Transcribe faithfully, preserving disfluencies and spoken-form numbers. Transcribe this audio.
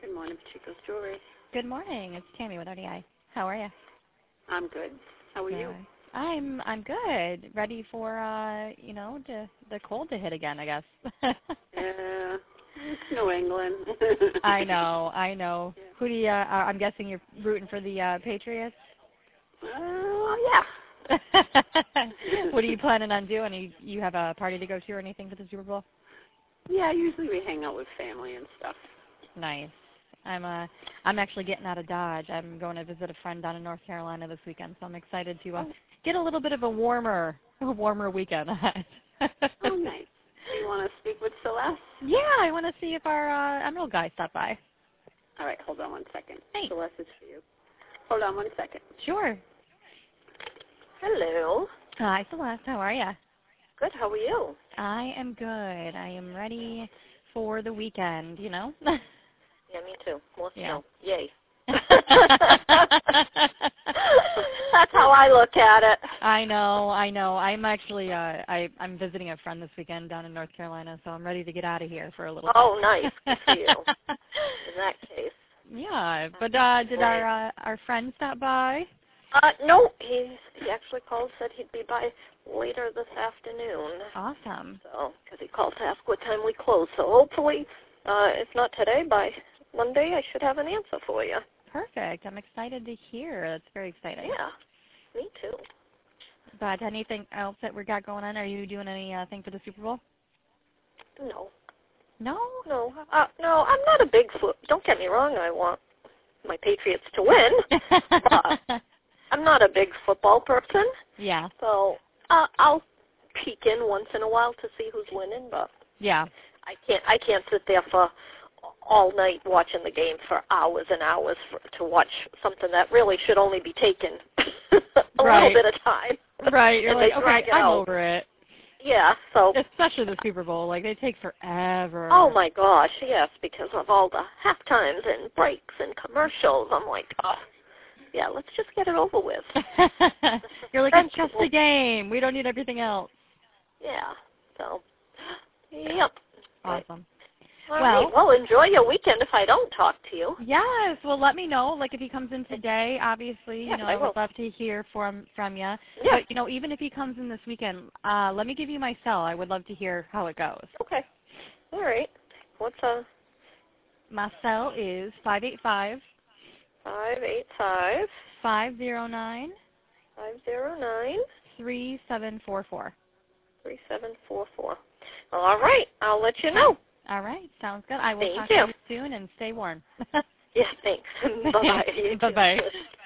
Good morning, Chico's Jewelry. Good morning. It's Tammy with R D I. How are you? I'm good. How are Good. you? I'm I'm good. Ready for uh, you know, to, the cold to hit again, I guess. Yeah, it's New England. I know, I know. Yeah. Who do you? Uh, I'm guessing you're rooting for the uh, Patriots. Uh, yeah. What are you planning on doing? You you have a party to go to or anything for the Super Bowl? Yeah, usually we hang out with family and stuff. Nice. I'm uh I'm actually getting out of Dodge. I'm going to visit a friend down in North Carolina this weekend, so I'm excited to uh, Oh. get a little bit of a warmer, a warmer weekend ahead. Oh, nice. Do you want to speak with Celeste? Yeah, I want to see if our uh, Emerald guy stopped by. All right, hold on one second. Hey. Celeste is for you. Hold on one second. Sure. Hello. Hi, Celeste. How are you? Good. How are you? I am good. I am ready for the weekend, you know? Yeah, me too. More Yeah. snow. Yay. That's how I look at it. I know, I know. I'm actually, uh, I, I'm visiting a friend this weekend down in North Carolina, so I'm ready to get out of here for a little Oh, nice. bit. Good for you. In that case. Yeah, but uh, did Right. our uh, our friend stop by? Uh, no, he he actually called, said he'd be by later this afternoon. Awesome. So, because he called to ask what time we close. So hopefully, uh, if not today, by Monday, I should have an answer for you. Perfect. I'm excited to hear. That's very exciting. Yeah, me too. But anything else that we got going on? Are you doing anything for the Super Bowl? No. No? No, uh, no, I'm not a big foot. Don't get me wrong. I want my Patriots to win, but I'm not a big football person. Yeah. So uh, I'll peek in once in a while to see who's winning, but Yeah. I can't. I can't sit there for all night watching the game for hours and hours for, to watch something that really should only be taken a Right. little bit of time. Right. You're And like, they drag okay, it I'm out. over it. Yeah. So. Especially the Super Bowl. Like, they take forever. Oh my gosh, yes, because of all the half times and breaks and commercials. I'm like, oh, yeah, let's just get it over with. You're like, it's just a game. We don't need everything else. Yeah. So, yep. Awesome. All Well- right. Well, enjoy your weekend if I don't talk to you. Yes. Well, let me know. Like, if he comes in today, obviously, you Yes, know, I I will. would love to hear from from you. Yeah. But, you know, even if he comes in this weekend, uh, let me give you my cell. I would love to hear how it goes. Okay. All right. What's uh My cell is five eight five, five eight five five zero nine, five zero nine three seven four four. three seven four four. All right. I'll let you know. All right. Sounds good. I will Thank talk you. to you soon, and stay warm. Yeah. Thanks. Bye bye. Bye-bye.